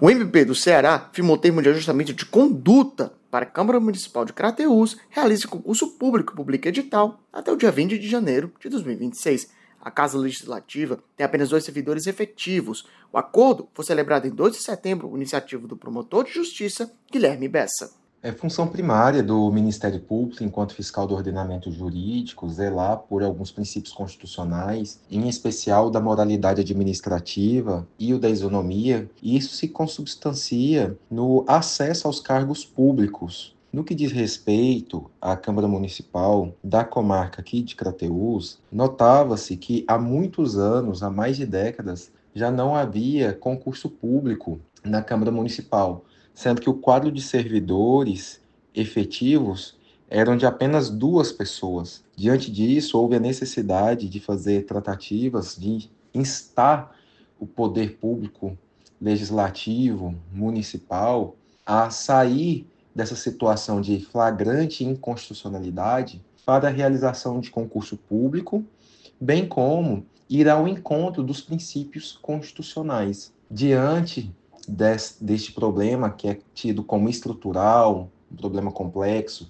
O MP do Ceará firmou termo de ajustamento de conduta para a Câmara Municipal de Crateús realize concurso público e publique edital até o dia 20 de janeiro de 2026. A Casa Legislativa tem apenas 2 servidores efetivos. O acordo foi celebrado em 2 de setembro, por iniciativa do promotor de justiça, Guilherme Bessa. É função primária do Ministério Público, enquanto fiscal do ordenamento jurídico, zelar por alguns princípios constitucionais, em especial da moralidade administrativa e o da isonomia, e isso se consubstancia no acesso aos cargos públicos. No que diz respeito à Câmara Municipal da comarca aqui de Crateús, notava-se que há muitos anos, há mais de décadas, já não havia concurso público na Câmara Municipal, sendo que o quadro de servidores efetivos eram de apenas 2 pessoas. Diante disso, houve a necessidade de fazer tratativas de instar o poder público legislativo, municipal, a sair dessa situação de flagrante inconstitucionalidade para a realização de concurso público, bem como ir ao encontro dos princípios constitucionais. Diante deste problema que é tido como estrutural, um problema complexo,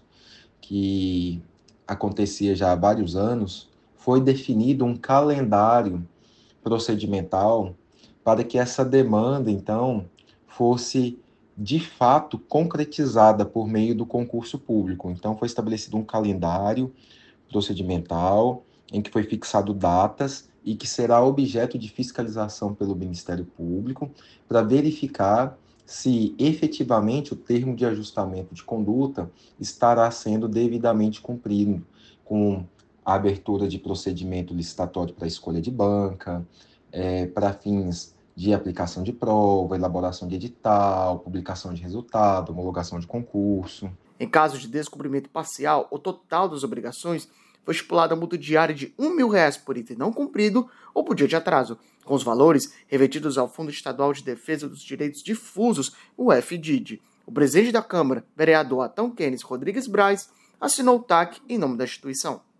que acontecia já há vários anos, foi definido um calendário procedimental para que essa demanda, então, fosse de fato concretizada por meio do concurso público. Então, foi estabelecido um calendário procedimental em que foi fixado datas e que será objeto de fiscalização pelo Ministério Público para verificar se efetivamente o termo de ajustamento de conduta estará sendo devidamente cumprido, com a abertura de procedimento licitatório para escolha de banca, para fins de aplicação de prova, elaboração de edital, publicação de resultado, homologação de concurso. Em caso de descumprimento parcial ou total das obrigações, foi estipulada a multa diária de R$1.000 por item não cumprido ou por dia de atraso, com os valores revertidos ao Fundo Estadual de Defesa dos Direitos Difusos, o FDID. O presidente da Câmara, vereador Atão Kenis Rodrigues Braz, assinou o TAC em nome da instituição.